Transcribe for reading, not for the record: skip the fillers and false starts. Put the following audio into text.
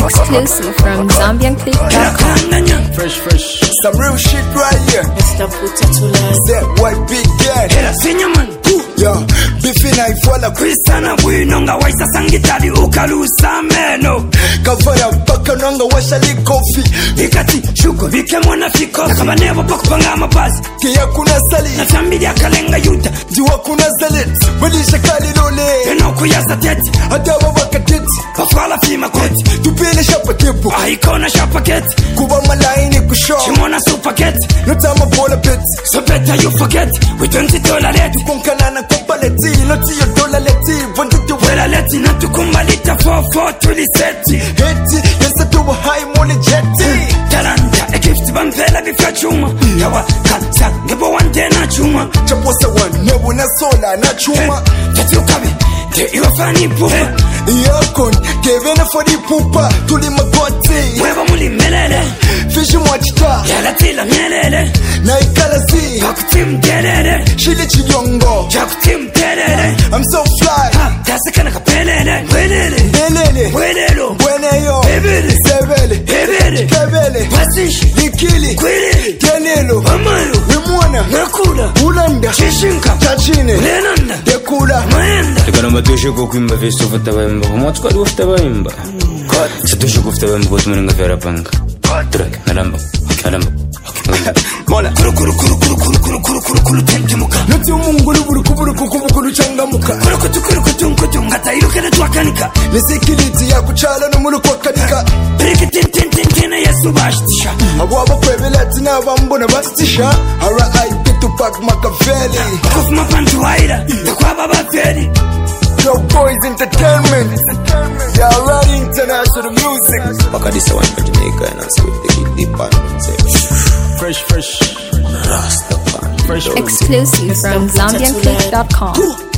Exclusive from ZambianClick.com. Fresh. Some real shit right here. Mr. Putatula. That white big gang. Hela sinyaman. Yo, bifina ifola Kristana bwinonga waisa sangitali ukalusa meno. Kavara baka nanga washa likofi. Vikati shuko vike mwana fiko. Nakaba nebo pakupanga amapazi. Kia kuna sali. Na famili ya kalenga yuta. Jiwa kuna salit. Wadisha kali lole. Eno kuyasa teti. Adawa wakatiti. Kafala fima koti. Tupele shapa tepo. Ahikona shapa keti. Kuba malaini kusho. Chimona super keti. Notama bola pit. So better you forget. With $20 leti. Kunkanana kubaleti. Noti yo dola leti. Vandutu wela leti. Natukumbalita 4-4 tuliseti. Heti. Yesa tuwa high mole jeti. Talanta a gift bamvela bifya chuma. Yawa kansa ngebo wande na chuma. Chaposa wan nebo na sola na chuma. Tati ukabe. Te iwa fani pupa. Iyakon kevena for the pupa. Tuli magoti. Weba muli melele. Fishi mwachita. Yala tila mielele. Na ikalasi. Kakutim delele. Shili chiyongo. Jakutim delele. I'm so fly. Tasa kana kapelele. Welele. Belele. Welelo. Bueneyo. Ebele. Sebele. Ebele. Kebele. Pasishi. Likili. Kwele. Kenelo. Amayo. Wimwana. Nakula. Ulanda. Chishinka. Tachine. Lenanda. Dekula. Maenda. Tukana matushe kuimba visu vutabaimba. Kumotska vutabaimba. Satushe vutabaimba kwa tumenga vera panga. Trek. Nalamba. Mola. Kuru temtemuka. Nati umungulu kuburu changamuka. Kuru ngata ilukene tuakanika. Nisikiliti ya kuchala numulu kwa kanika. Briki tintintintina yesu bashtisha. Awaba kwebeleti na wambona bastisha. R.I.P. Tupac Makaveli. Kufuma pantu waira. Takwa baba feri. Yo boys entertainment. Ya already international music. Wakadisa wine for Jamaica and also with the kid deep on. Fresh. Rastafari. Exclusive from ZambianClick.com.